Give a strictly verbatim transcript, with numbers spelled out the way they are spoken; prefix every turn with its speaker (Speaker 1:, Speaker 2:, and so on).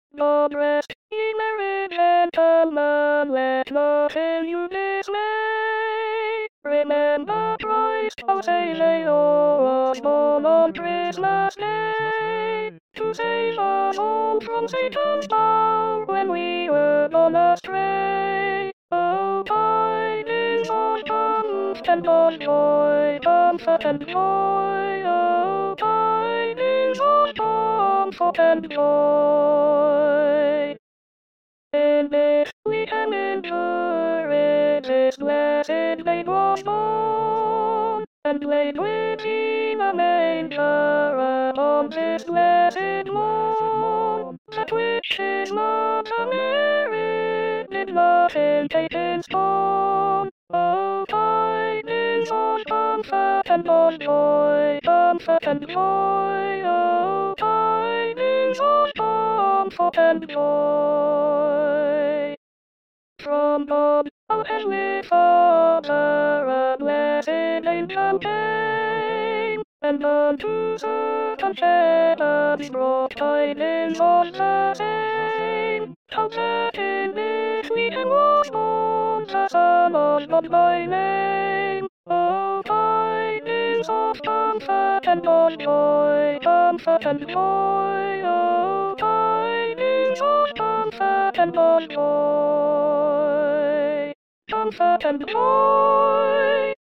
Speaker 1: God rest ye merry gentlemen, let nothing you dismay. Remember Christ our Saviour was born on Christmas Day, to save us all from Satan's power when we were gone astray. Oh, tidings of comfort and of joy, comfort and joy. Oh, tidings of comfort and joy. In this we can endure it, this blessed babe was born, and laid with him a manger upon this blessed morn. That which is not a merit did nothing take in scorn. Oh, tidings of comfort and of joy, comfort and joy. Oh, tidings of comfort and joy. From God, our heavenly Father, a blessed angel came, and unto certain shepherds brought tidings of the same. How that in Bethlehem was born the Son of God by name. Oh, tidings of comfort and of joy, comfort and joy. Oh, tidings of comfort and of joy, comfort and joy.